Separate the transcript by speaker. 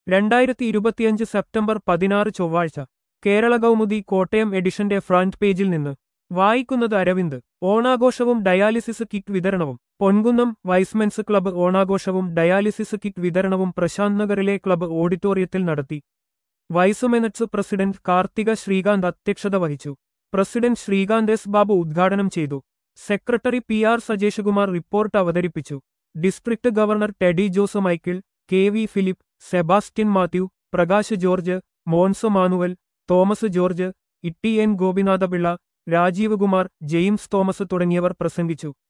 Speaker 1: 2025 September 16 ചൊവ്വാഴ്ച കേരള കൗമുദി കോട്ടയം എഡിഷന്റെ front പേജിൽ നിന്ന് വായിക്കുന്നത് അരവിന്ദ്. ഓണാഘോഷവും ഡയാലിസിസ് കിറ്റ് വിതരണവും. പൊൻകുന്നം വൈസ്മെൻസ് ക്ലബ്ബ് ഓണാഘോഷവും ഡയാലിസിസ് കിറ്റ് വിതരണവും പ്രശാന്ത് നഗറിലെ ക്ലബ്ബ് ഓഡിറ്റോറിയത്തിൽ നടത്തി. വൈസ്മെനറ്റ്സ് പ്രസിഡന്റ് കാർത്തിക ശ്രീകാന്ത് അധ്യക്ഷത വഹിച്ചു. പ്രസിഡന്റ് ശ്രീകാന്ത് എസ് ബാബു ഉദ്ഘാടനം ചെയ്തു. Secretary P R Sajeshkumar report അവതരിപ്പിച്ചു. District governor Teddy Jose Michael, K V Philip, Sebastian Mathew, Prakash George, Mons Manuel, Thomas George, Itty N Gopinathapillai, Rajeev Kumar, James Thomas തുടങ്ങിയവർ പ്രസംഗിച്ചു.